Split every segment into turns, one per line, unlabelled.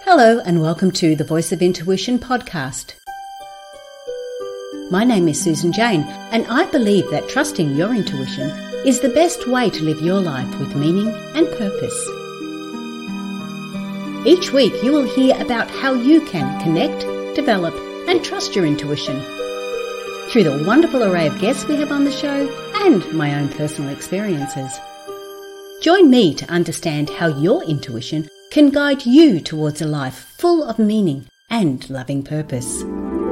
Hello and welcome to the Voice of Intuition podcast. My name is Susan Jane and I believe that trusting your intuition is the best way to live your life with meaning and purpose. Each week you will hear about how you can connect, develop and trust your intuition through the wonderful array of guests we have on the show and my own personal experiences. Join me to understand how your intuition can guide you towards a life full of meaning and loving purpose.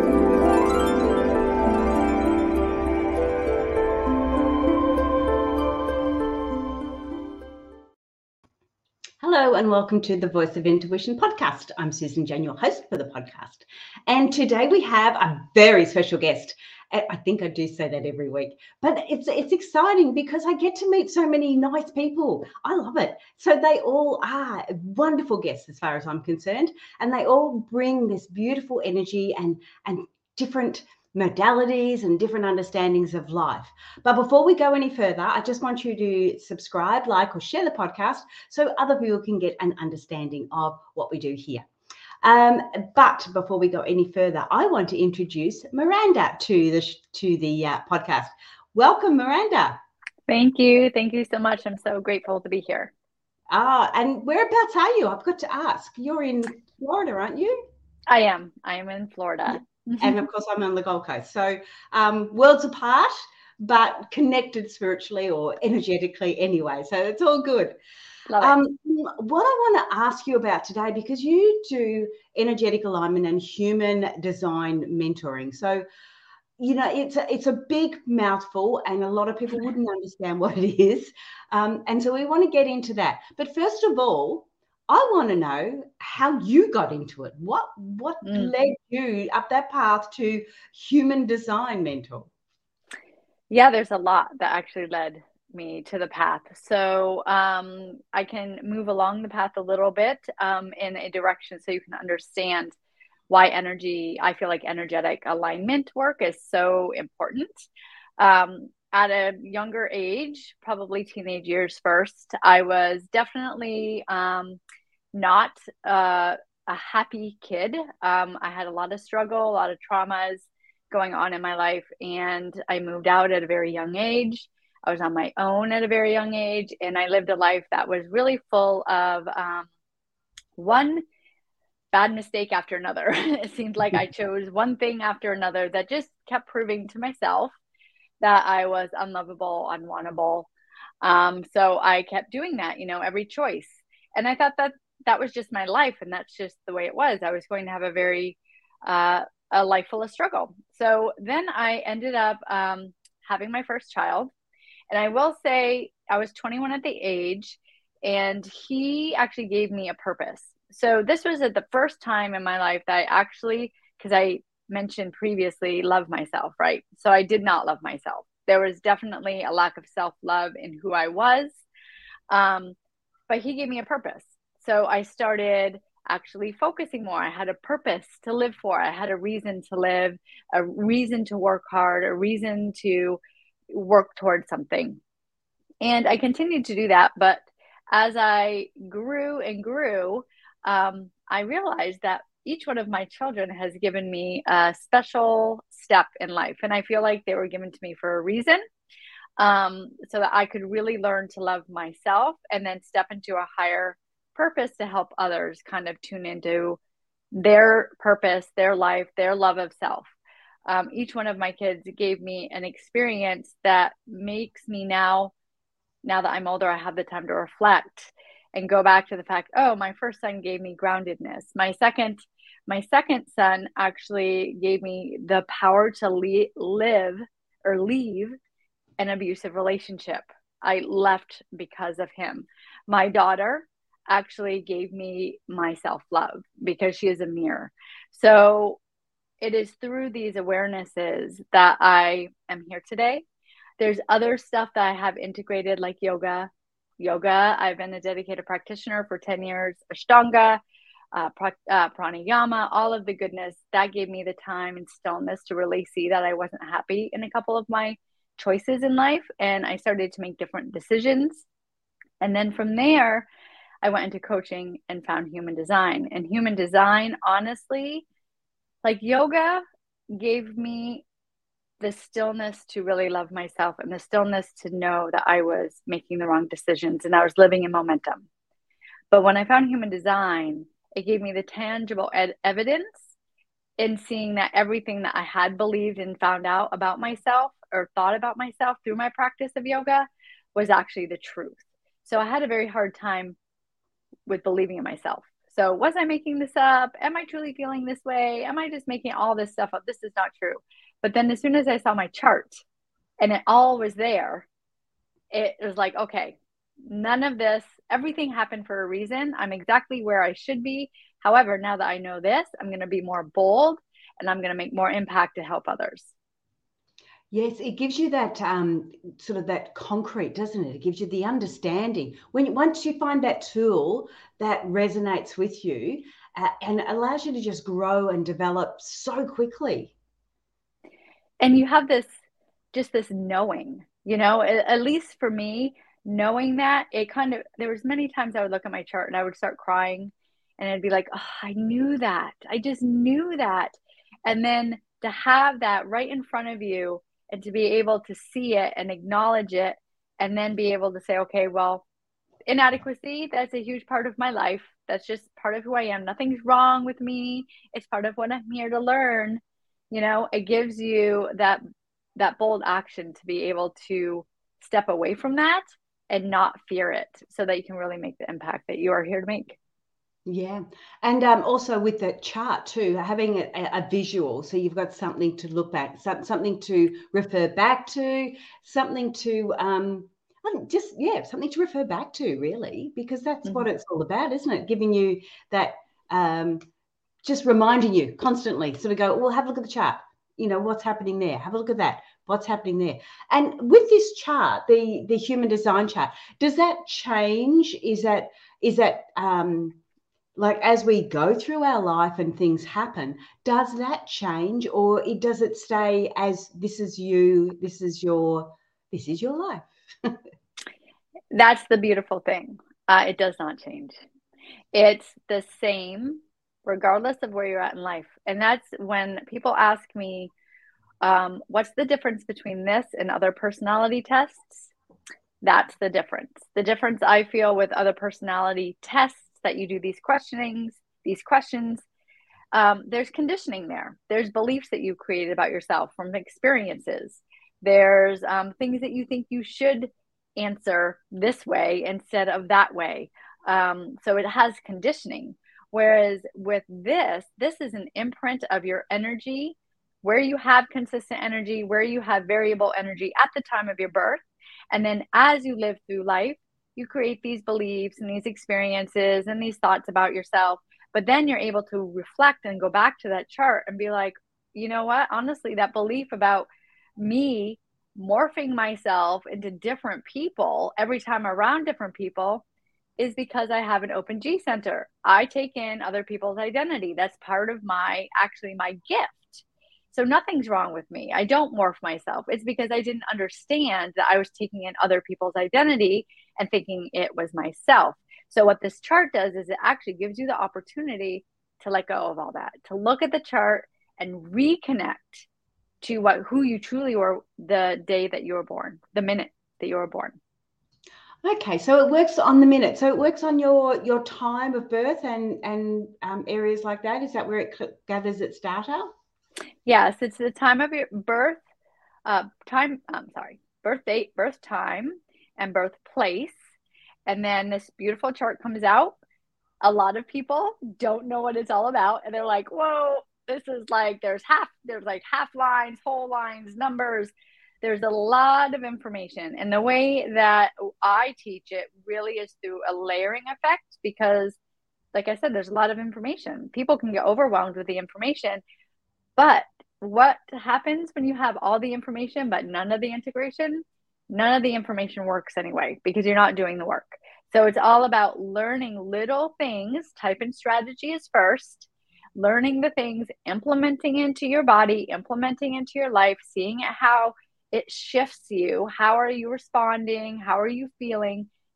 Hello and welcome to the Voice of Intuition podcast. I'm Susan Jane, your host for the podcast. And today we have a very special guest. I think I do say that every week, but it's exciting because I get to meet so many nice people. I love it. So they all are wonderful guests as far as I'm concerned, and they all bring this beautiful energy and different modalities and different understandings of life. But before we go any further, I just want you to subscribe, like, or share the podcast so other people can get an understanding of what we do here. But before we go any further, I want to introduce Miranda to the podcast. Welcome, Miranda.
Thank you. Thank you so much. I'm so grateful to be here.
And whereabouts are you? I've got to ask. You're in Florida, aren't you?
I am in Florida.
And of course, I'm on the Gold Coast. So worlds apart, but connected spiritually or energetically anyway. So it's all good. What I want to ask you about today, because you do energetic alignment and human design mentoring. So, you know, it's a big mouthful and a lot of people wouldn't understand what it is. And so we want to get into that. But first of all, I want to know how you got into it. What led you up that path to human design mentor?
Yeah, there's a lot that actually led me to the path. So I can move along the path a little bit in a direction so you can understand why I feel like energetic alignment work is so important. At a younger age, probably teenage years first, I was definitely not a happy kid. I had a lot of struggle, a lot of traumas going on in my life, and I moved out at a very young age. I was on my own at a very young age, and I lived a life that was really full of one bad mistake after another. It seemed like I chose one thing after another that just kept proving to myself that I was unlovable, unwantable. So I kept doing that, every choice. And I thought that was just my life, and that's just the way it was. I was going to have a life full of struggle. So then I ended up having my first child. And I will say I was 21 at the age, and he actually gave me a purpose. So this was at the first time in my life that I actually, because I mentioned previously, love myself, right? So I did not love myself. There was definitely a lack of self-love in who I was. But he gave me a purpose. So I started actually focusing more. I had a purpose to live for. I had a reason to live, a reason to work hard, a reason to work towards something. And I continued to do that. But as I grew and grew, I realized that each one of my children has given me a special step in life. And I feel like they were given to me for a reason, so that I could really learn to love myself and then step into a higher purpose to help others kind of tune into their purpose, their life, their love of self. Each one of my kids gave me an experience that makes me now that I'm older, I have the time to reflect and go back to the fact, my first son gave me groundedness. My second son actually gave me the power to leave an abusive relationship. I left because of him. My daughter actually gave me my self-love because she is a mirror. So it is through these awarenesses that I am here today. There's other stuff that I have integrated, like yoga. I've been a dedicated practitioner for 10 years. Ashtanga, pranayama, all of the goodness that gave me the time and stillness to really see that I wasn't happy in a couple of my choices in life. And I started to make different decisions. And then from there, I went into coaching and found human design. And human design, honestly, like yoga gave me the stillness to really love myself and the stillness to know that I was making the wrong decisions and I was living in momentum. But when I found human design, it gave me the tangible evidence in seeing that everything that I had believed and found out about myself or thought about myself through my practice of yoga was actually the truth. So I had a very hard time with believing in myself. So was I making this up? Am I truly feeling this way? Am I just making all this stuff up? This is not true. But then as soon as I saw my chart and it all was there, it was like, okay, none of this, everything happened for a reason. I'm exactly where I should be. However, now that I know this, I'm going to be more bold and I'm going to make more impact to help others.
Yes, it gives you that sort of that concrete, doesn't it? It gives you the understanding. Once you find that tool that resonates with you and allows you to just grow and develop so quickly.
And you have this knowing, at least for me, knowing that it kind of, there was many times I would look at my chart and I would start crying and I'd be like, oh, I knew that. I just knew that. And then to have that right in front of you and to be able to see it and acknowledge it and then be able to say, okay, well, inadequacy, that's a huge part of my life. That's just part of who I am. Nothing's wrong with me. It's part of what I'm here to learn. It gives you that bold action to be able to step away from that and not fear it so that you can really make the impact that you are here to make.
Yeah. And also with the chart too, having a visual. So you've got something to look back, something to refer back to, something to something to refer back to really, because that's what it's all about, isn't it? Giving you that, just reminding you constantly, sort of go, well, have a look at the chart. What's happening there? Have a look at that. What's happening there? And with this chart, the human design chart, does that change? Is that like as we go through our life and things happen, does that change, or does it stay as this is you, this is your life?
That's the beautiful thing. It does not change. It's the same regardless of where you're at in life. And that's when people ask me, what's the difference between this and other personality tests? That's the difference. The difference I feel with other personality tests that you do these questions, there's conditioning there. There's beliefs that you created about yourself from experiences. There's things that you think you should answer this way instead of that way. So it has conditioning. Whereas with this is an imprint of your energy, where you have consistent energy, where you have variable energy at the time of your birth. And then as you live through life, you create these beliefs and these experiences and these thoughts about yourself. But then you're able to reflect and go back to that chart and be like, you know what? Honestly, that belief about me morphing myself into different people every time around different people is because I have an open G center. I take in other people's identity. That's part of my gift. So nothing's wrong with me. I don't morph myself. It's because I didn't understand that I was taking in other people's identity and thinking it was myself. So what this chart does is it actually gives you the opportunity to let go of all that, to look at the chart and reconnect to who you truly were the day that you were born, the minute that you were born.
Okay, so it works on the minute. So it works on your time of birth and areas like that. Is that where it gathers its data?
Yes, it's the time of your birth, birth date, birth time, and birthplace. And then this beautiful chart comes out. A lot of people don't know what it's all about. And they're like, whoa, this is like, there's like half lines, whole lines, numbers. There's a lot of information. And the way that I teach it really is through a layering effect because, like I said, there's a lot of information. People can get overwhelmed with the information. But what happens when you have all the information but none of the integration? None of the information works anyway because you're not doing the work. So it's all about learning little things. Type in strategy is first. Learning the things, implementing into your body, implementing into your life, seeing how it shifts you. How are you responding? How are you feeling?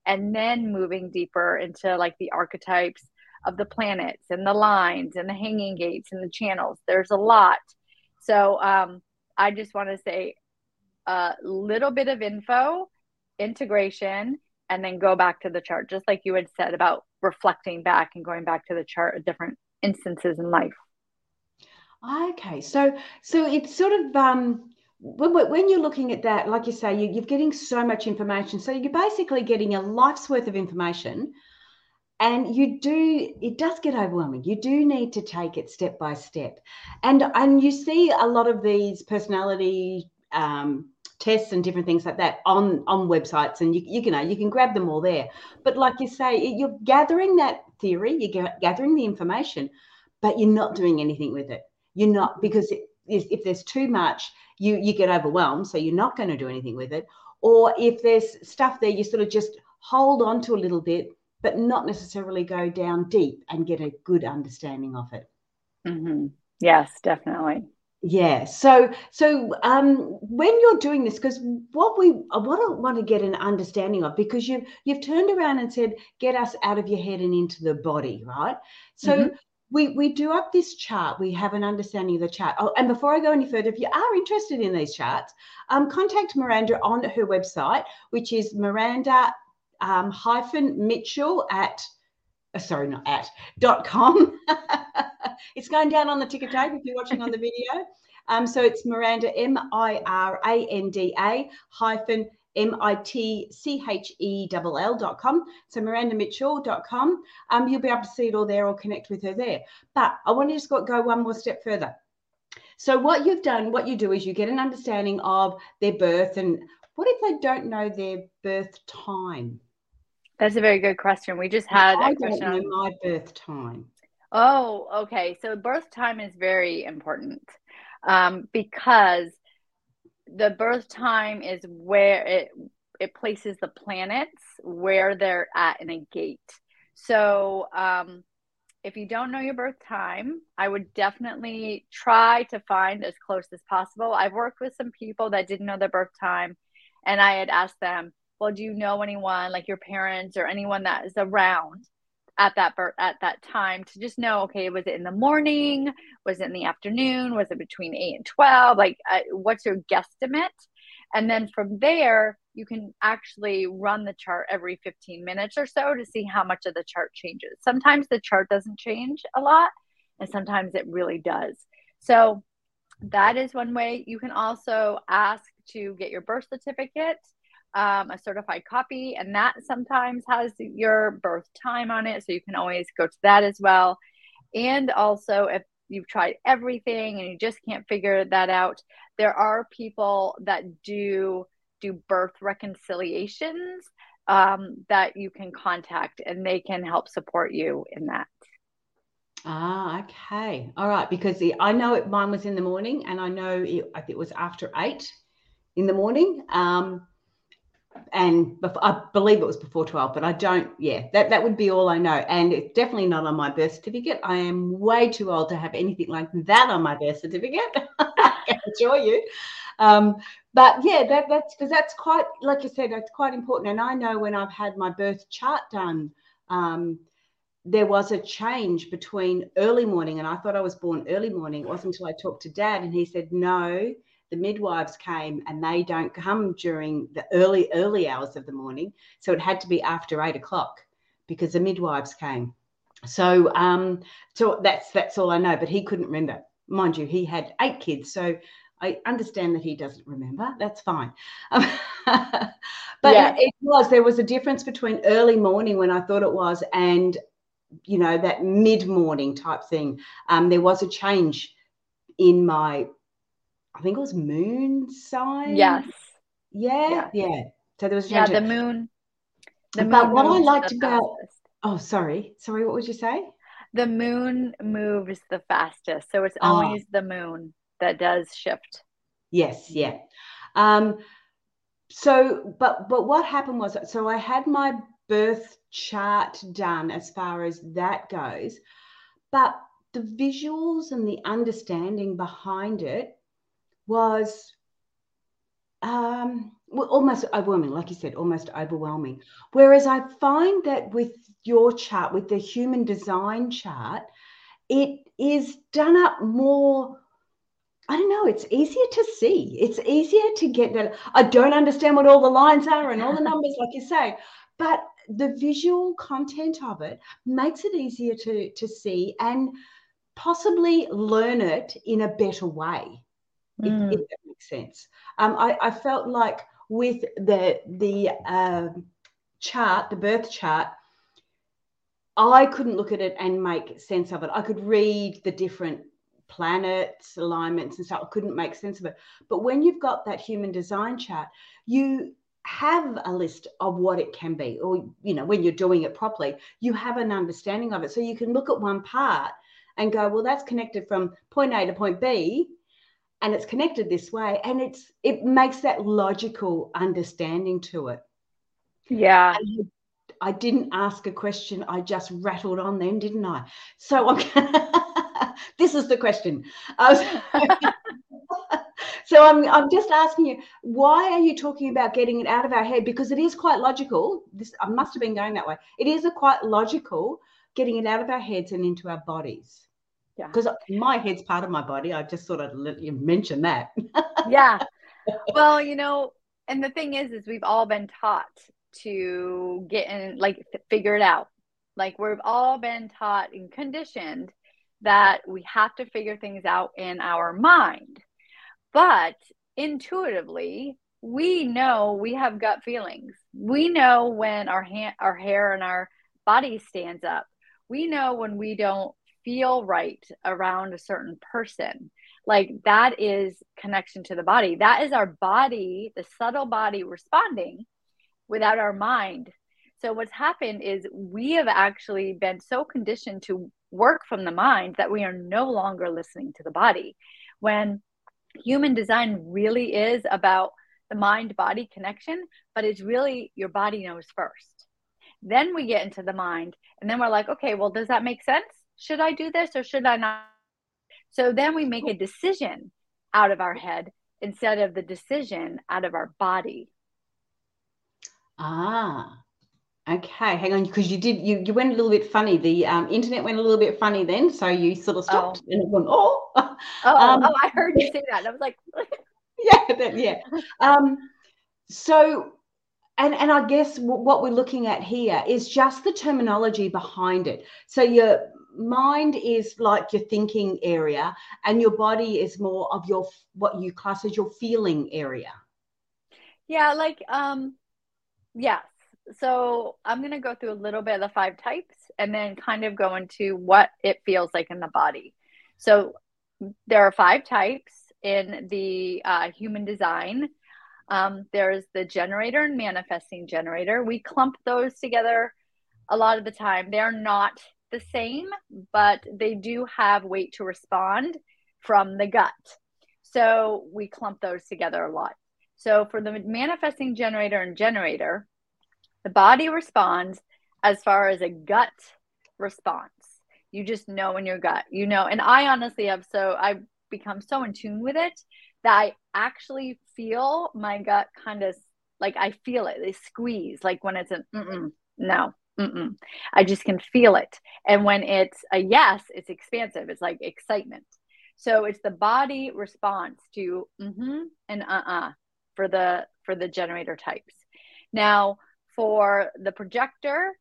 and then moving deeper into like the archetypes of the planets and the lines and the hanging gates and the channels. There's a lot. So I just want to say a little bit of info, integration, and then go back to the chart, just like you had said about reflecting back and going back to the chart at different instances in life.
Okay, so it's sort of when you're looking at that, like you say, you're getting so much information. So you're basically getting a life's worth of information, and it does get overwhelming. You do need to take it step by step, and you see a lot of these personality tests and different things like that on websites, and you can grab them all there. But like you say, you're gathering that theory, you're gathering the information, but you're not doing anything with it. You're not, because if there's too much, you get overwhelmed, so you're not going to do anything with it. Or if there's stuff there, you sort of just hold on to a little bit, but not necessarily go down deep and get a good understanding of it.
Mm-hmm. Yes, definitely.
Yeah. So when you're doing this, because what I want to get an understanding of, because you've turned around and said, get us out of your head and into the body, right? So
Mm-hmm.
we do up this chart. We have an understanding of the chart. Oh, and before I go any further, if you are interested in these charts, contact Miranda on her website, which is Miranda Mitchell .com. It's going down on the ticker tape if you're watching on the video. So it's Miranda, Miranda hyphen mitchell.com. So mirandamitchell.com. You'll be able to see it all there or connect with her there. But I want to just go one more step further. So what you do is you get an understanding of their birth. And what if they don't know their birth time?
That's a very good question. We just had
I don't know my birth time.
Oh, okay. So birth time is very important because the birth time is where it places the planets where they're at in a gate. So if you don't know your birth time, I would definitely try to find as close as possible. I've worked with some people that didn't know their birth time, and I had asked them, well, do you know anyone, like your parents or anyone that is around at that time, to just know, okay, was it in the morning? Was it in the afternoon? Was it between 8 and 12? Like, what's your guesstimate? And then from there, you can actually run the chart every 15 minutes or so to see how much of the chart changes. Sometimes the chart doesn't change a lot, and sometimes it really does. So that is one way. You can also ask to get your birth certificate, a certified copy, and that sometimes has your birth time on it. So you can always go to that as well. And also, if you've tried everything and you just can't figure that out, there are people that do birth reconciliations that you can contact, and they can help support you in that.
Okay. All right. Because I know mine was in the morning, and I know I think it was after 8 in the morning. And I believe it was before 12, but I don't, that would be all I know. And it's definitely not on my birth certificate. I am way too old to have anything like that on my birth certificate. I can assure you. But yeah, that's because that's quite, like you said, that's quite important. And I know when I've had my birth chart done, there was a change between early morning, and I thought I was born early morning. It wasn't until I talked to Dad, and he said, no, the midwives came and they don't come during the early hours of the morning. So it had to be after 8 o'clock because the midwives came. So so that's all I know, but he couldn't remember. Mind you, he had 8 kids. So I understand that he doesn't remember. That's fine. But yeah, there was a difference between early morning when I thought it was and, that mid-morning type thing. There was a change in my, I think it was moon sign.
Yes.
Yeah. So there was a
change. Yeah, the moon. But
what I liked about, sorry, what would you say?
The moon moves the fastest. So it's always the moon that does shift.
Yes, yeah. So, but what happened was, so I had my birth chart done as far as that goes, but the visuals and the understanding behind it was well, almost overwhelming, like you said, almost overwhelming. Whereas I find that with your chart, with the human design chart, it is done up more. I don't know, it's easier to see. It's easier to get that. I don't understand what all the lines are and all the numbers, like you say, but the visual content of it makes it easier to see and possibly learn it in a better way, if that makes sense. I felt like with the chart, the birth chart, I couldn't look at it and make sense of it. I could read the different planets, alignments, and stuff. I couldn't make sense of it. But when you've got that human design chart, you have a list of what it can be, or when you're doing it properly, you have an understanding of it. So you can look at one part and go, well, that's connected from point A to point B, and it's connected this way, and it makes that logical understanding to it.
Yeah.
And I didn't ask a question. I just rattled on then, didn't I? So this is the question. So I'm just asking you, why are you talking about getting it out of our head? Because it is quite logical. I must have been going that way. It is quite logical getting it out of our heads and into our bodies. Yeah. Because my head's part of my body. I just sort of mention that.
Yeah. Well, and the thing is we've all been taught to get in, like, figure it out. Like, we've all been taught and conditioned that we have to figure things out in our mind. But intuitively, we know we have gut feelings. We know when our hair and our body stands up. We know when we don't feel right around a certain person. Like, that is connection to the body. That is our body, the subtle body, responding without our mind. So what's happened is we have actually been so conditioned to work from the mind that we are no longer listening to the body. When human design really is about the mind-body connection, but it's really your body knows first. Then we get into the mind, and then we're like, okay, well, does that make sense? Should I do this or should I not? So then we make a decision out of our head instead of the decision out of our body.
Okay, hang on, because you went a little bit funny. The internet went a little bit funny then, so you sort of stopped and went,
I heard you say that, and I was like,
yeah. So, and I guess what we're looking at here is just the terminology behind it. So your mind is like your thinking area, and your body is more of what you class as your feeling area.
Yeah, like yes. So I'm going to go through a little bit of the 5 types and then kind of go into what it feels like in the body. So there are 5 types in the human design. There's the generator and manifesting generator. We clump those together a lot of the time. They're not the same, but they do have weight to respond from the gut. So we clump those together a lot. So for the manifesting generator and generator, the body responds as far as a gut response. You just know in your gut, and I honestly I've become so in tune with it that I actually feel my gut kind of, like, I feel it. They squeeze, like when it's an no. I just can feel it. And when it's a yes, it's expansive. It's like excitement. So it's the body response to and for the generator types. Now, for the projector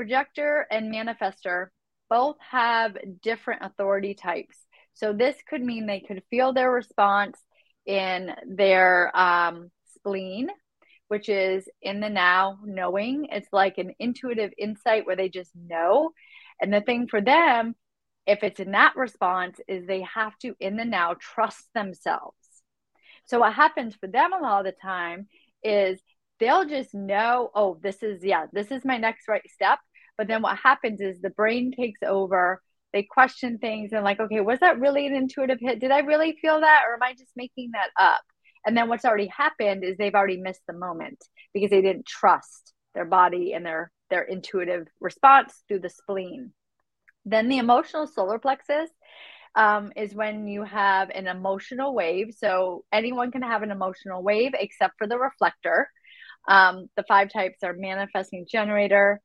and manifester both have different authority types. So this could mean they could feel their response in their spleen, which is in the now, knowing. It's like an intuitive insight where they just know. And the thing for them, if it's in that response, is they have to, in the now, trust themselves. So what happens for them a lot of the time is they'll just know, oh, this is my next right step. But then what happens is the brain takes over. They question things and like, okay, was that really an intuitive hit? Did I really feel that? Or am I just making that up? And then what's already happened is they've already missed the moment because they didn't trust their body and their intuitive response through the spleen. Then the emotional solar plexus, is when you have an emotional wave. So anyone can have an emotional wave except for the reflector. The 5 types are manifesting generator,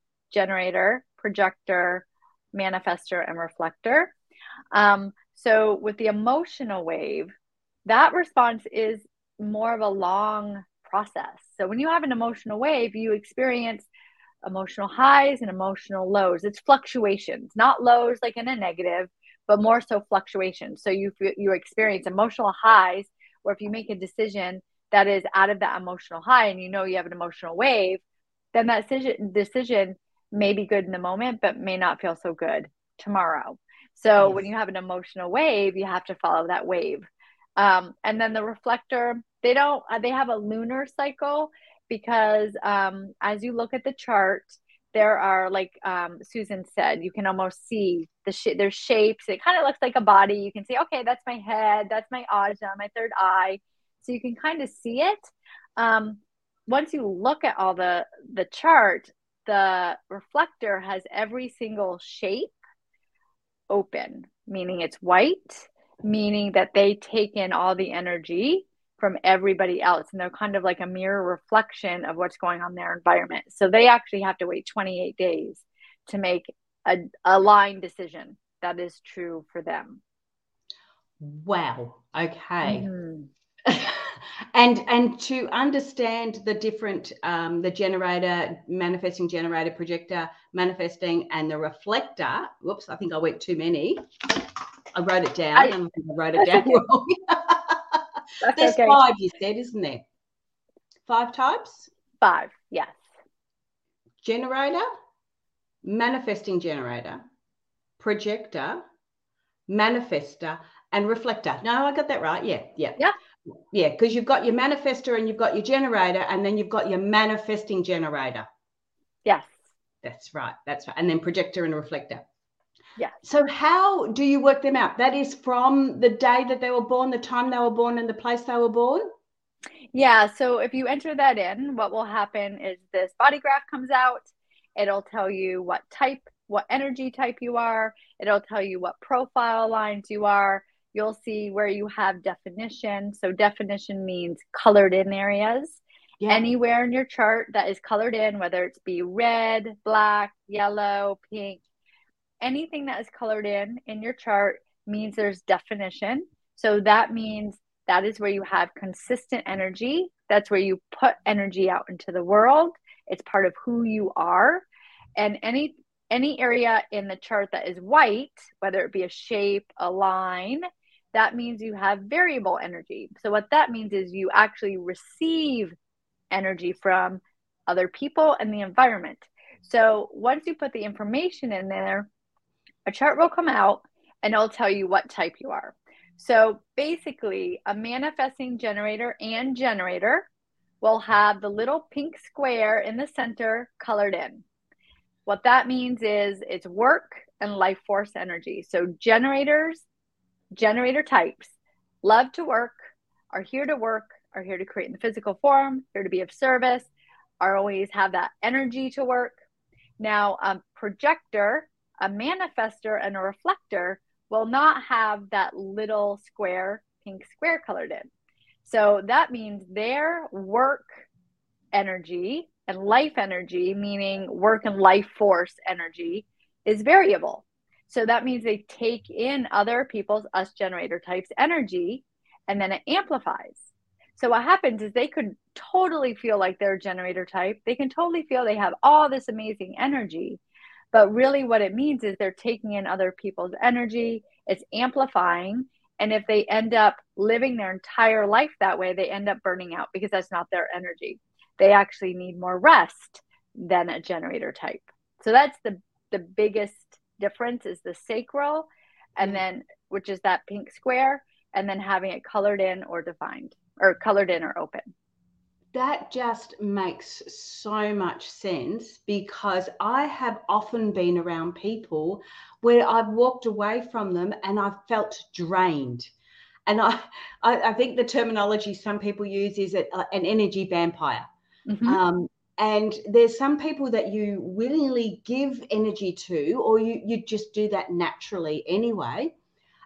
projector, manifestor, and reflector. So with the emotional wave, that response is more of a long process. So when you have an emotional wave, you experience emotional highs and emotional lows. It's fluctuations, not lows like in a negative, but more so fluctuations. So you experience emotional highs, or if you make a decision that is out of that emotional high and you know you have an emotional wave, then that decision may be good in the moment, but may not feel so good tomorrow. So
Yes.
when you have an emotional wave, you have to follow that wave. And then the reflector, they have a lunar cycle because as you look at the chart, there are, like Susan said, you can almost see there's shapes. It kind of looks like a body. You can see, okay, that's my head, that's my ajna, my third eye. So you can kind of see it. Once you look at all the chart, the reflector has every single shape open, meaning it's white, meaning that they take in all the energy from everybody else, and they're kind of like a mirror reflection of what's going on in their environment. So they actually have to wait 28 days to make a aligned decision that is true for them.
Wow. Okay.
Mm-hmm.
And to understand the different, the generator, manifesting generator, projector, manifesting, and the reflector. Whoops, I think I went too many. I wrote it down, and I think I wrote it down wrong. There's
okay.
5, you said, isn't there? 5 types?
5, yes.
Generator, manifesting generator, projector, manifestor, and reflector. No, I got that right. Yeah, because you've got your manifestor and you've got your generator, and then you've got your manifesting generator.
Yes.
That's right. And then projector and reflector.
Yeah.
So how do you work them out? That is from the day that they were born, the time they were born, and the place they were born?
Yeah. So if you enter that in, what will happen is this body graph comes out. It'll tell you what energy type you are. It'll tell you what profile lines you are. You'll see where you have definition. So definition means colored in areas. Yeah. Anywhere in your chart that is colored in, whether it's be red, black, yellow, pink, anything that is colored in your chart means there's definition. So that means that is where you have consistent energy. That's where you put energy out into the world. It's part of who you are. And any area in the chart that is white, whether it be a shape, a line, that means you have variable energy. So what that means is you actually receive energy from other people and the environment. So once you put the information in there, a chart will come out and it'll tell you what type you are. So basically, a manifesting generator and generator will have the little pink square in the center colored in. What that means is it's work and life force energy. So generator types love to work, are here to create in the physical form, here to be of service, are always have that energy to work. Now, a projector, a manifestor, and a reflector will not have that little square, pink square colored in. So that means their work energy and life energy, meaning work and life force energy, is variable. So that means they take in other people's, us generator types, energy, and then it amplifies. So what happens is they could totally feel like they're a generator type. They can totally feel they have all this amazing energy. But really what it means is they're taking in other people's energy. It's amplifying. And if they end up living their entire life that way, they end up burning out because that's not their energy. They actually need more rest than a generator type. So that's the biggest difference is the sacral, and then, which is that pink square, and then having it colored in or defined, or colored in or open.
That just makes so much sense, because I have often been around people where I've walked away from them and I've felt drained. And I think the terminology some people use is an energy vampire. Mm-hmm. And there's some people that you willingly give energy to, or you just do that naturally anyway.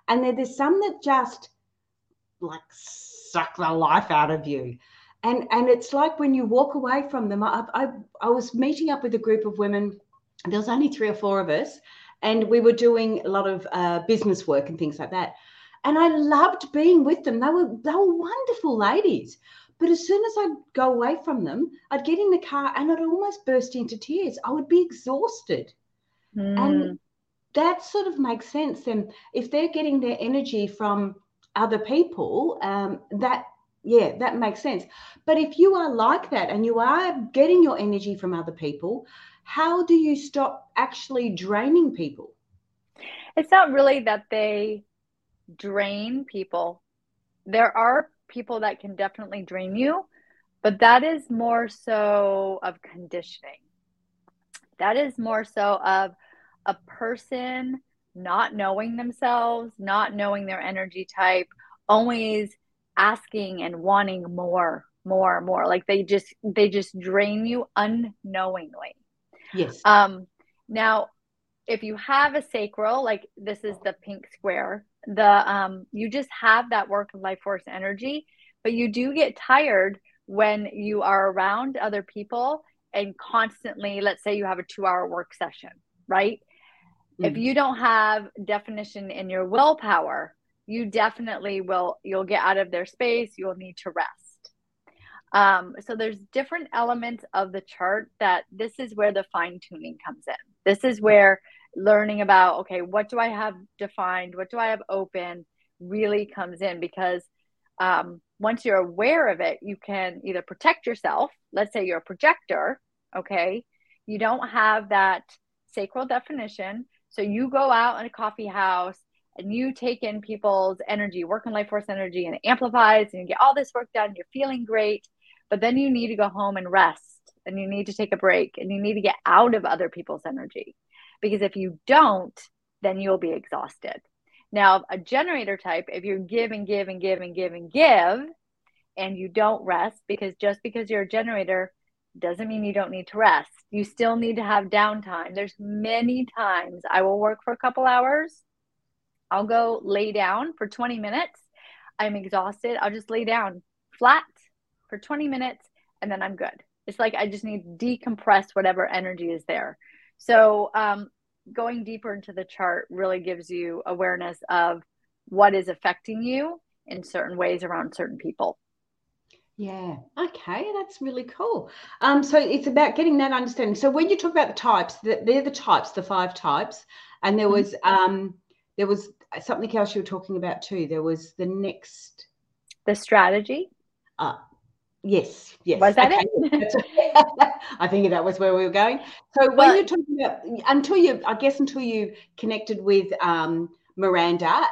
And there's some that just like suck the life out of you. And it's like when you walk away from them. I was meeting up with a group of women. There was only 3 or 4 of us, and we were doing a lot of business work and things like that. And I loved being with them. They were wonderful ladies. But as soon as I'd go away from them, I'd get in the car and I'd almost burst into tears. I would be exhausted. And that sort of makes sense. And if they're getting their energy from other people, that makes sense. But if you are like that and you are getting your energy from other people, how do you stop actually draining people?
It's not really that they drain people. There are people that can definitely drain you, but that is more so of conditioning. That is more so of a person not knowing themselves, not knowing their energy type, always asking and wanting more, more, more. Like they just drain you unknowingly.
Yes.
Now, if you have a sacral, like this is the pink square, you just have that work of life force energy, but you do get tired when you are around other people and constantly, let's say you have a 2-hour work session, right? If you don't have definition in your willpower, you definitely you'll get out of their space. You'll need to rest. So there's different elements of the chart that this is where the fine tuning comes in. This is where learning about, okay, what do I have defined? What do I have open really comes in, because once you're aware of it, you can either protect yourself. Let's say you're a projector, okay? You don't have that sacral definition. So you go out in a coffee house and you take in people's energy, work and life force energy, and it amplifies and you get all this work done. You're feeling great, but then you need to go home and rest and you need to take a break and you need to get out of other people's energy. Because if you don't, then you'll be exhausted. Now, a generator type, if you give and give and give and give and give, and you don't rest, because just because you're a generator doesn't mean you don't need to rest. You still need to have downtime. There's many times I will work for a couple hours. I'll go lay down for 20 minutes. I'm exhausted. I'll just lay down flat for 20 minutes and then I'm good. It's like I just need to decompress whatever energy is there. So going deeper into the chart really gives you awareness of what is affecting you in certain ways around certain people.
Yeah. Okay, that's really cool. So it's about getting that understanding. So when you talk about the types, they're the types, the 5 types, and there was something else you were talking about too. There was
the strategy.
Yes.
Was that it?
I think that was where we were going. So when you're talking about, until you connected with Miranda,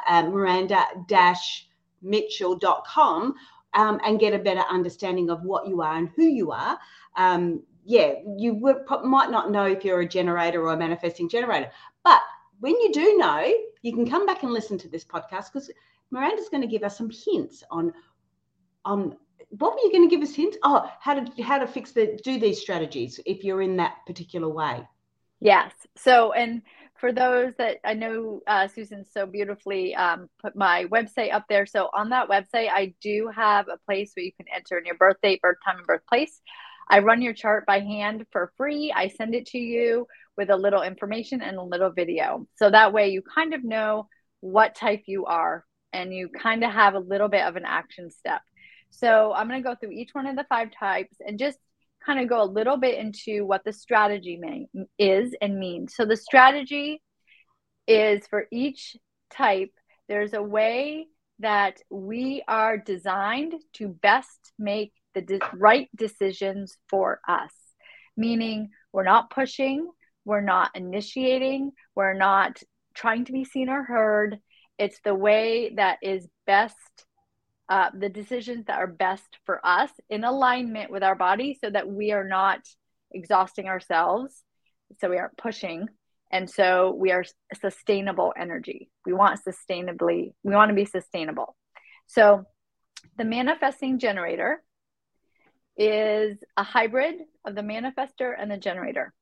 Miranda-Mitchell.com, and get a better understanding of what you are and who you are. You might not know if you're a generator or a manifesting generator, but when you do know, you can come back and listen to this podcast, because Miranda's going to give us some hints on what were you going to give us hints? Oh, how to do these strategies if you're in that particular way.
Yes. So, and for those that I know, Susan so beautifully put my website up there. So on that website, I do have a place where you can enter in your birth date, birth time, and birthplace. I run your chart by hand for free. I send it to you with a little information and a little video. So that way you kind of know what type you are and you kind of have a little bit of an action step. So I'm going to go through each one of the 5 types and just kind of go a little bit into what the strategy is and means. So the strategy is for each type, there's a way that we are designed to best make the right decisions for us. Meaning we're not pushing, we're not initiating, we're not trying to be seen or heard. It's the way that is best, the decisions that are best for us in alignment with our body, so that we are not exhausting ourselves, so we aren't pushing, and so we are sustainable energy. We want to be sustainable. So the manifesting generator is a hybrid of the manifestor and the generator.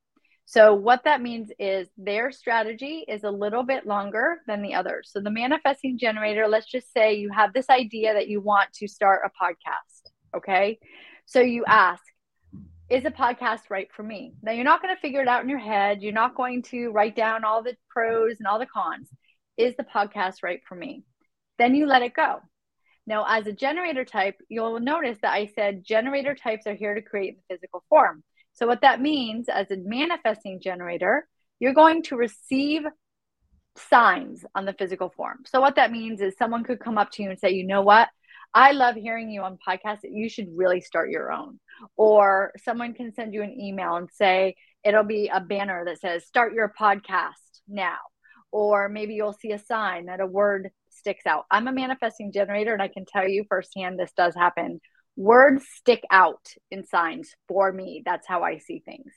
So what that means is their strategy is a little bit longer than the others. So the manifesting generator, let's just say you have this idea that you want to start a podcast. Okay. So you ask, is a podcast right for me? Now, you're not going to figure it out in your head. You're not going to write down all the pros and all the cons. Is the podcast right for me? Then you let it go. Now, as a generator type, you'll notice that I said generator types are here to create the physical form. So what that means as a manifesting generator, you're going to receive signs on the physical form. So what that means is someone could come up to you and say, you know what? I love hearing you on podcasts. You should really start your own. Or someone can send you an email and say, it'll be a banner that says, start your podcast now. Or maybe you'll see a sign that a word sticks out. I'm a manifesting generator, and I can tell you firsthand this does happen. Words stick out in signs for me. That's how I see things.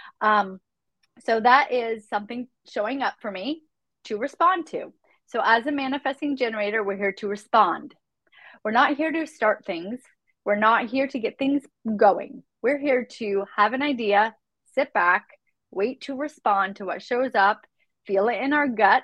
So that is something showing up for me to respond to. So as a manifesting generator, we're here to respond. We're not here to start things. We're not here to get things going. We're here to have an idea, sit back, wait to respond to what shows up, feel it in our gut.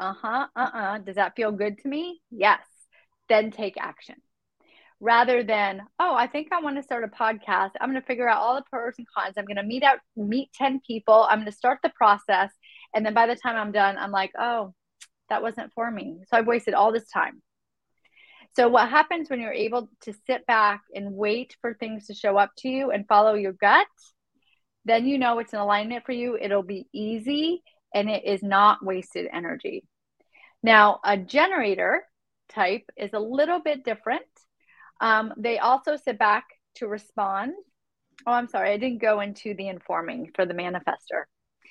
Does that feel good to me? Yes. Then take action. Rather than, oh, I think I want to start a podcast. I'm going to figure out all the pros and cons. I'm going to meet 10 people. I'm going to start the process. And then by the time I'm done, I'm like, oh, that wasn't for me. So I've wasted all this time. So what happens when you're able to sit back and wait for things to show up to you and follow your gut, then you know it's an alignment for you. It'll be easy and it is not wasted energy. Now, a generator type is a little bit different. They also sit back to respond. Oh, I'm sorry. I didn't go into the informing for the manifester.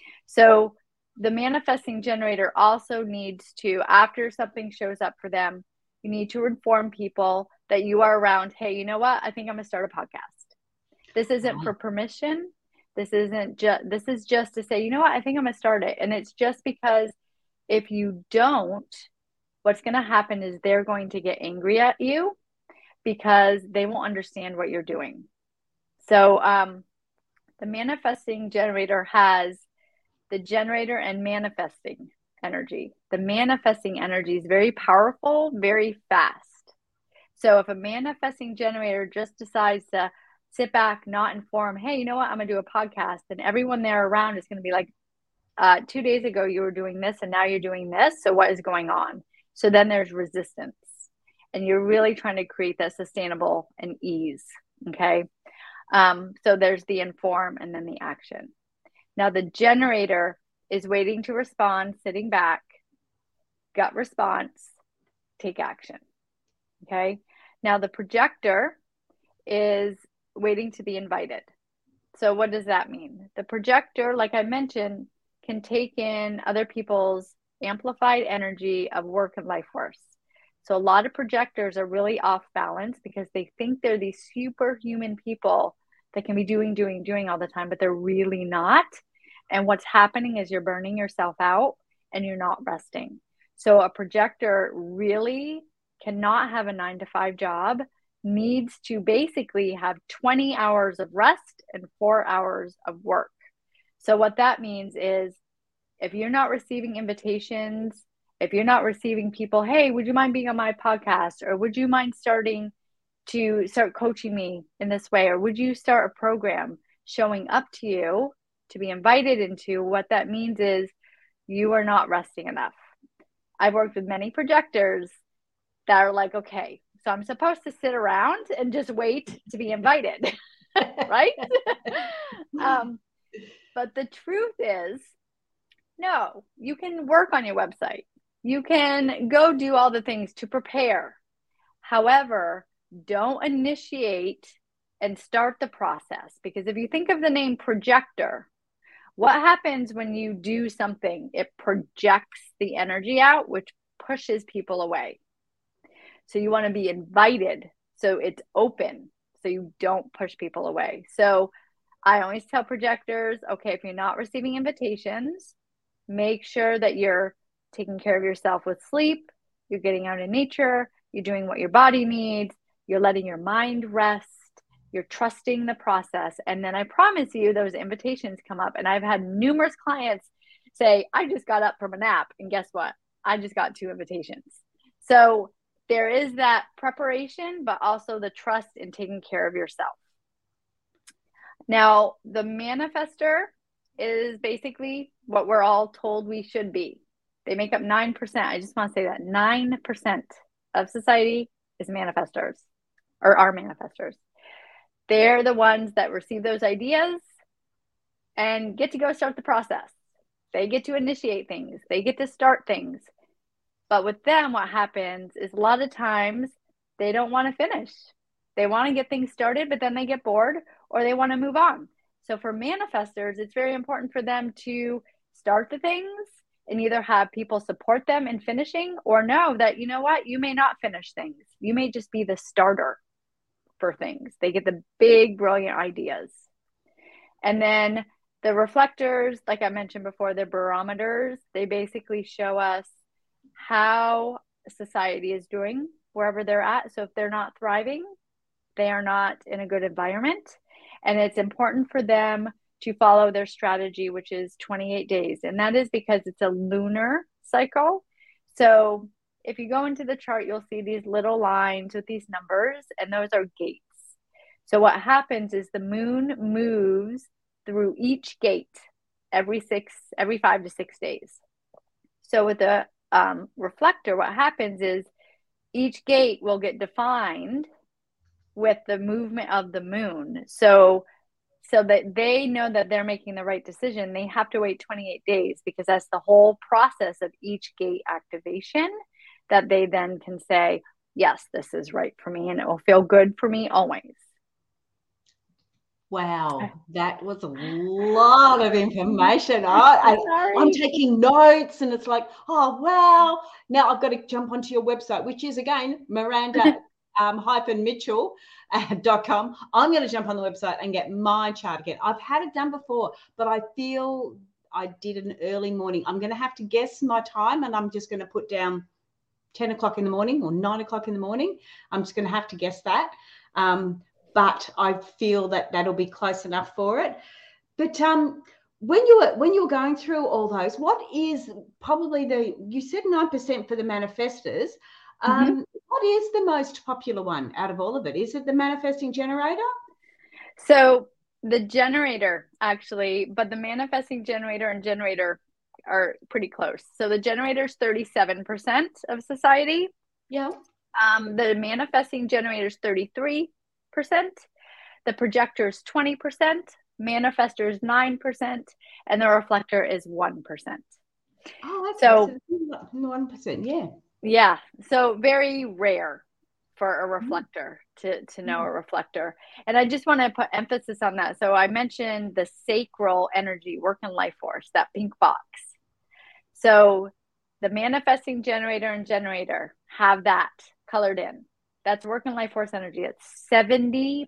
So the manifesting generator also needs to, after something shows up for them, you need to inform people that you are around. Hey, you know what? I think I'm going to start a podcast. This isn't for permission. This is just to say, you know what? I think I'm going to start it. And it's just because if you don't, what's going to happen is they're going to get angry at you because they won't understand what you're doing. So the manifesting generator has the generator and manifesting energy. The manifesting energy is very powerful, very fast. So if a manifesting generator just decides to sit back, not inform, hey, you know what, I'm going to do a podcast, and everyone there around is going to be like, 2 days ago you were doing this and now you're doing this. So what is going on? So then there's resistance, and you're really trying to create that sustainable and ease. Okay. So there's the inform and then the action. Now the generator is waiting to respond, sitting back, gut response, take action. Okay. Now the projector is waiting to be invited. So what does that mean? The projector, like I mentioned, can take in other people's amplified energy of work and life force. So a lot of projectors are really off balance because they think they're these superhuman people that can be doing all the time, but they're really not. And what's happening is you're burning yourself out and you're not resting. So a projector really cannot have a 9-to-5 job, needs to basically have 20 hours of rest and 4 hours of work. So what that means is if you're not receiving invitations, if you're not receiving people, hey, would you mind being on my podcast? Or would you mind start coaching me in this way? Or would you start a program showing up to you to be invited into? What that means is you are not resting enough. I've worked with many projectors that are like, okay, so I'm supposed to sit around and just wait to be invited, right? But the truth is, no, you can work on your website. You can go do all the things to prepare. However, don't initiate and start the process, because if you think of the name projector, what happens when you do something? It projects the energy out, which pushes people away. So you want to be invited, so it's open, so you don't push people away. So I always tell projectors, okay, if you're not receiving invitations, make sure that you're taking care of yourself with sleep, you're getting out in nature, you're doing what your body needs, you're letting your mind rest, You're trusting the process. And then I promise you, those invitations come up. And I've had numerous clients say, I just got up from a nap. And guess what? I just got 2 invitations. So there is that preparation, but also the trust in taking care of yourself. Now, the manifester is basically what we're all told we should be. They make up 9%. I just want to say that 9% of society is manifestors, or are manifestors. They're the ones that receive those ideas and get to go start the process. They get to initiate things. They get to start things. But with them, what happens is a lot of times they don't want to finish. They want to get things started, but then they get bored or they want to move on. So for manifestors, it's very important for them to start the things and either have people support them in finishing, or know that, you know what, you may not finish things. You may just be the starter for things. They get the big, brilliant ideas. And then the reflectors, like I mentioned before, the barometers, they basically show us how society is doing wherever they're at. So if they're not thriving, they are not in a good environment. And it's important for them to follow their strategy, which is 28 days. And that is because it's a lunar cycle. So if you go into the chart, you'll see these little lines with these numbers, and those are gates. So what happens is the moon moves through each gate every 5 to 6 days. So with the reflector, what happens is each gate will get defined with the movement of the moon. So that they know that they're making the right decision, they have to wait 28 days, because that's the whole process of each gate activation that they then can say, yes, this is right for me, and it will feel good for me always.
Wow, that was a lot of information. I'm taking notes, and it's like, oh, wow. Now I've got to jump onto your website, which is, again, Miranda-Mitchell.com. I'm going to jump on the website and get my chart again. I've had it done before, but I feel I did an early morning. I'm going to have to guess my time, and I'm just going to put down 10 o'clock in the morning or 9 o'clock in the morning. I'm just going to have to guess that. But I feel that that'll be close enough for it. But when you're going through all those, what is probably you said 9% for the manifestors. What is the most popular one out of all of it? Is it the manifesting generator?
So the generator, actually, but the manifesting generator and generator are pretty close. So the generator is 37% of society.
Yeah.
The manifesting generator is 33%. The projector is 20%. Manifestor is 9%. And the reflector is 1%.
Oh, okay. So 1%, yeah.
Yeah. So very rare for a reflector to know a reflector. And I just want to put emphasis on that. So I mentioned the sacral energy, work and life force, that pink box. So the manifesting generator and generator have that colored in. That's work and life force energy. It's 70%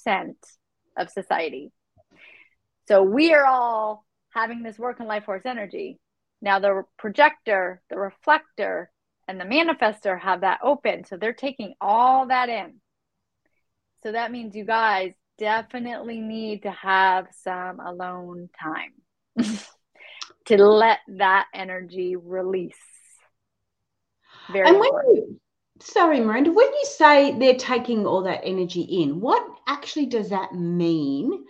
of society. So we are all having this work and life force energy. Now the projector, the reflector, and the manifestor have that open. So they're taking all that in. So that means you guys definitely need to have some alone time to let that energy release. Very important.
Sorry, Miranda, when you say they're taking all that energy in, what actually does that mean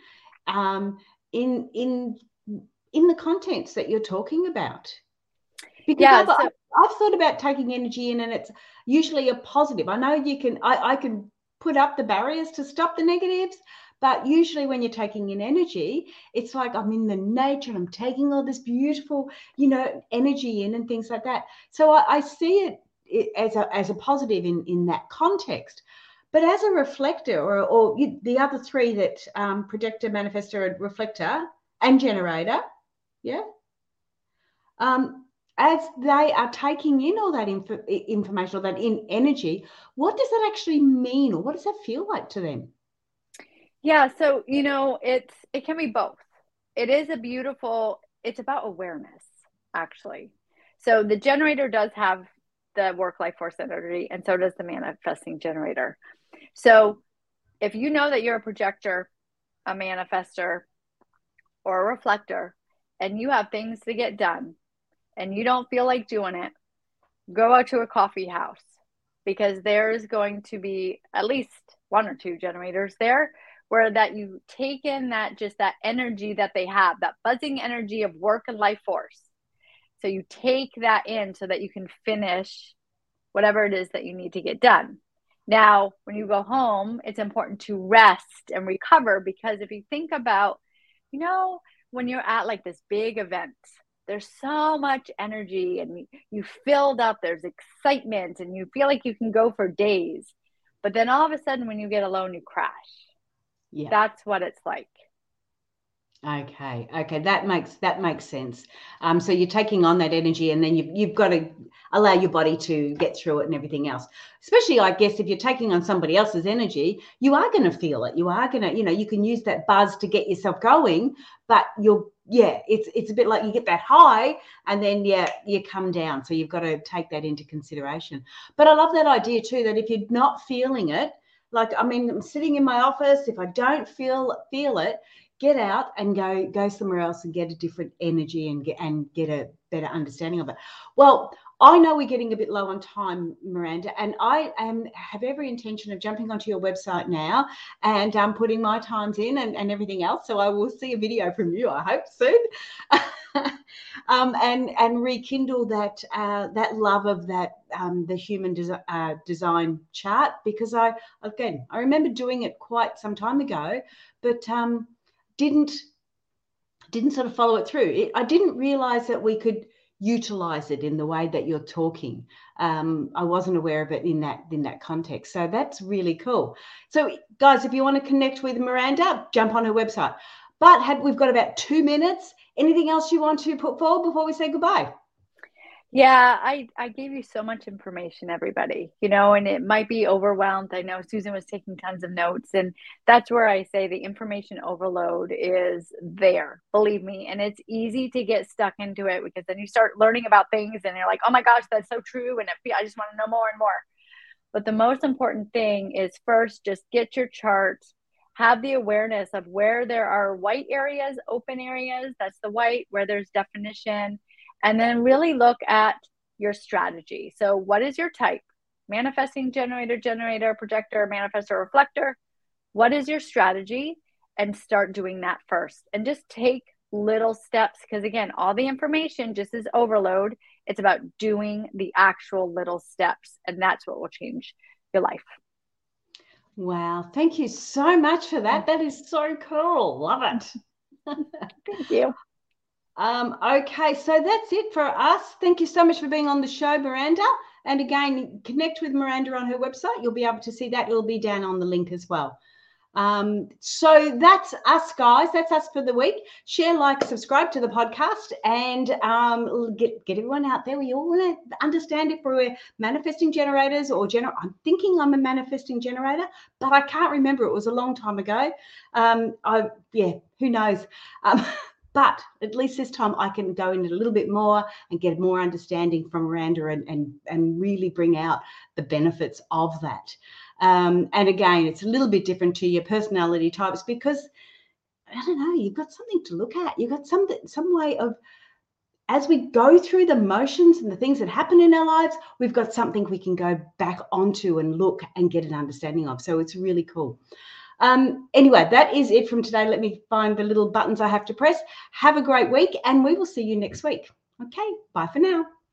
in the contents that you're talking about? Because I've thought about taking energy in, and it's usually a positive. I know I can put up the barriers to stop the negatives, but usually when you're taking in energy, it's like I'm in the nature and I'm taking all this beautiful, energy in and things like that. So I see it as a positive in that context. But as a reflector or the other three that projector, manifestor, reflector, and generator, yeah, as they are taking in all that information or that in energy, what does that actually mean, or what does that feel like to them?
Yeah, so it can be both. It's about awareness, actually. So the generator does have the work life force energy, and so does the manifesting generator. So if you know that you're a projector, a manifester, or a reflector, and you have things to get done and you don't feel like doing it, go out to a coffee house, because there's going to be at least one or two generators there where that you take in that, just that energy that they have, that buzzing energy of work and life force. So you take that in so that you can finish whatever it is that you need to get done. Now, when you go home, it's important to rest and recover, because if you think about, when you're at like this big event, there's so much energy and you filled up, there's excitement and you feel like you can go for days. But then all of a sudden when you get alone, you crash.
Yeah.
That's what it's like.
Okay, that makes sense. So you're taking on that energy, and then you've got to allow your body to get through it and everything else. Especially, I guess, if you're taking on somebody else's energy, you are going to feel it. You are going to, you can use that buzz to get yourself going, but it's a bit like you get that high and then you come down. So you've got to take that into consideration. But I love that idea too, that if you're not feeling it, I'm sitting in my office, if I don't feel it, get out and go somewhere else and get a different energy and get a better understanding of it. Well, I know we're getting a bit low on time, Miranda, and I have every intention of jumping onto your website now and putting my times in and everything else. So I will see a video from you, I hope, soon. And rekindle that love of that the human design chart, because I remember doing it quite some time ago, but didn't sort of follow it through. I didn't realize that we could utilize it in the way that you're talking. I wasn't aware of it in that context. So that's really cool. So guys, if you want to connect with Miranda, jump on her website. But we've got about 2 minutes. Anything else you want to put forward before we say goodbye?
Yeah, I gave you so much information, everybody, and it might be overwhelmed. I know Susan was taking tons of notes, and that's where I say the information overload is there, believe me. And it's easy to get stuck into it, because then you start learning about things and you're like, oh my gosh, that's so true. And I just want to know more and more. But the most important thing is, first, just get your chart, have the awareness of where there are white areas, open areas, that's the white, where there's definition. And then really look at your strategy. So what is your type? Manifesting generator, projector, manifestor, reflector. What is your strategy? And start doing that first. And just take little steps, because again, all the information just is overload. It's about doing the actual little steps. And that's what will change your life.
Wow. Thank you so much for that. That is so cool. Love it.
Thank you.
Okay, so that's it for us. Thank you so much for being on the show, Miranda. And again, connect with Miranda on her website. You'll be able to see that. It'll be down on the link as well. So that's us, guys. That's us for the week. Share, like, subscribe to the podcast, and get everyone out there. We all want to understand if we're manifesting generators or I'm thinking I'm a manifesting generator, but I can't remember. It was a long time ago. Who knows? But at least this time I can go into a little bit more and get more understanding from Miranda and really bring out the benefits of that. And again, it's a little bit different to your personality types, because, I don't know, you've got something to look at. You've got some way of, as we go through the motions and the things that happen in our lives, we've got something we can go back onto and look and get an understanding of. So it's really cool. Anyway, that is it from today. Let me find the little buttons I have to press. Have a great week, and we will see you next week. Okay, bye for now.